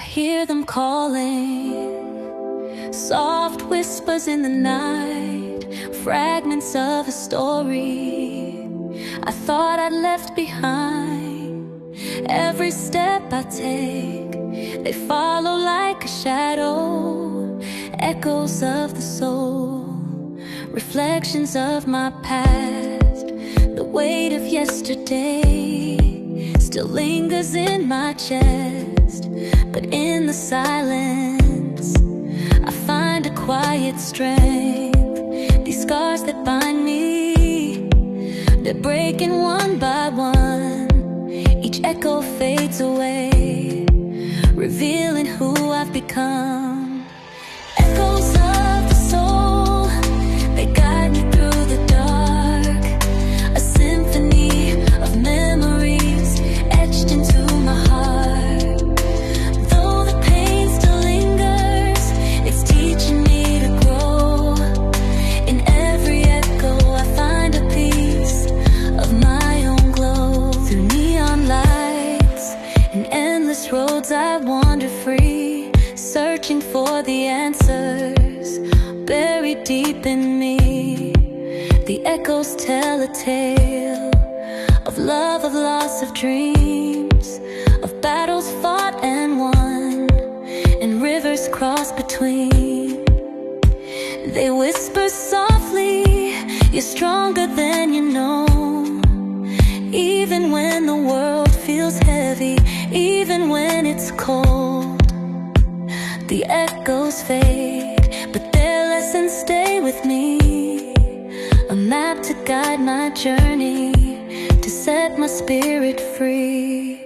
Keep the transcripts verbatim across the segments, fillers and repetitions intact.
hear them calling, soft whispers in the night, fragments of a story I thought I'd left behind. Every step I take, they follow like a shadow, echoes of the soul, reflections of my past. The weight of yesterday still lingers in my chest, but in the silence I find a quiet strength. These scars that bind me, they're breaking one by one. Each echo fades away, revealing who I've become. Echoes of the soul, they guide me through the dark, a symphony of memories etched into my heart. Though the pain still lingers, it's teaching me to grow. In every echo I find a piece of my own glow. Through neon lights and endless roads I wander free, searching for the answers buried deep in me. The echoes tell a tale of love, of loss, of dreams, of battles fought and won, and rivers crossed between. They whisper softly, you're stronger than you know. Even when the world feels heavy, even when it's cold, the echoes fade, but their lessons stay with me. A map to guide my journey, to set my spirit free.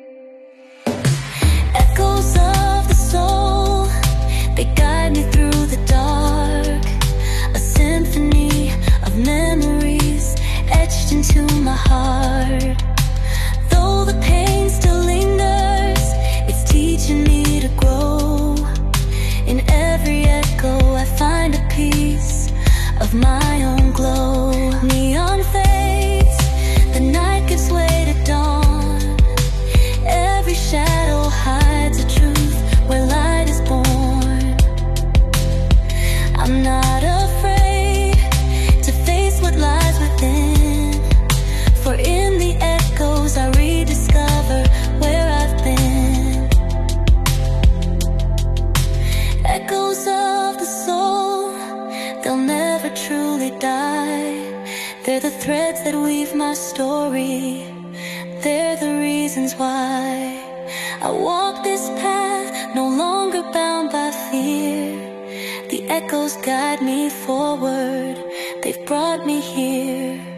Echoes of the soul, they guide me through the dark, a symphony of memories etched into my heart. Though the pain still lingers, it's teaching me to grow. In every echo I find a piece of my own glow. Neon fades, the night gives way to dawn. Every shadow hides a truth where light is born. I'm not afraid to face what lies within, for in the echoes I rediscover where I've been. Echoes of the soul, they'll never truly die. They're the threads that weave my story, they're the reasons why I walk this path, no longer bound by fear. The echoes guide me forward, they've brought me here.